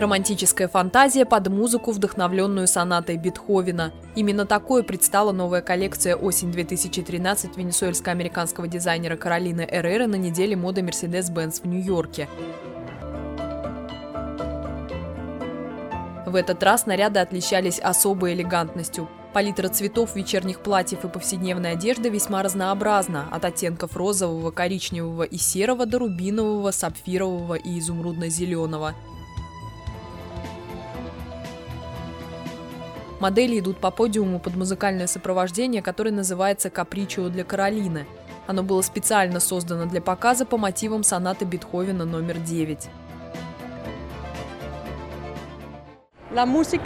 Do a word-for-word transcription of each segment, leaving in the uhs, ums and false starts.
Романтическая фантазия под музыку, вдохновленную сонатой Бетховена. Именно такой предстала новая коллекция «Осень две тысячи тринадцать» венесуэльско-американского дизайнера Каролины Эрреры на неделе моды Mercedes-Benz в Нью-Йорке. В этот раз наряды отличались особой элегантностью. Палитра цветов, вечерних платьев и повседневной одежды весьма разнообразна, от оттенков розового, коричневого и серого до рубинового, сапфирового и изумрудно-зеленого. Модели идут по подиуму под музыкальное сопровождение, которое называется «Капричио для Каролины». Оно было специально создано для показа по мотивам сонаты Бетховена номер девять. Музыка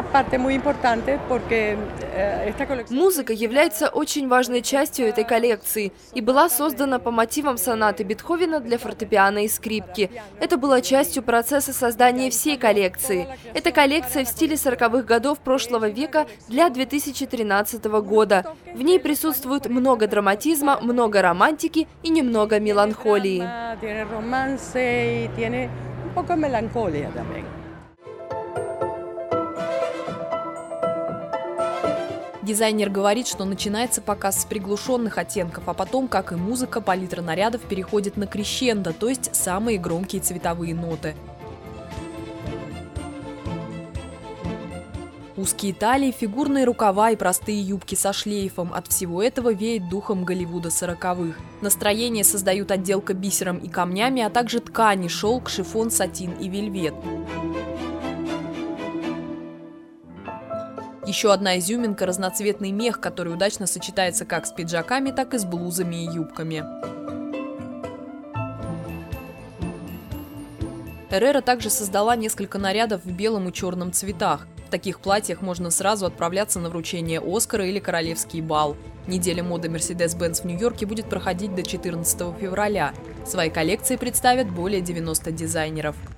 является очень важной частью этой коллекции и была создана по мотивам сонаты Бетховена для фортепиано и скрипки. Это было частью процесса создания всей коллекции. Это коллекция в стиле сороковых годов прошлого века для две тысячи тринадцатого года. В ней присутствует много драматизма, много романтики и немного меланхолии. Дизайнер говорит, что начинается показ с приглушенных оттенков, а потом, как и музыка, палитра нарядов переходит на крещендо, то есть самые громкие цветовые ноты. Узкие талии, фигурные рукава и простые юбки со шлейфом. От всего этого веет духом Голливуда сороковых. Настроение создают отделка бисером и камнями, а также ткани, шелк, шифон, сатин и вельвет. Еще одна изюминка – разноцветный мех, который удачно сочетается как с пиджаками, так и с блузами и юбками. Эррера также создала несколько нарядов в белом и черном цветах. В таких платьях можно сразу отправляться на вручение Оскара или королевский бал. Неделя моды Mercedes-Benz в Нью-Йорке будет проходить до четырнадцатого февраля. Свои коллекции представят более девяноста дизайнеров.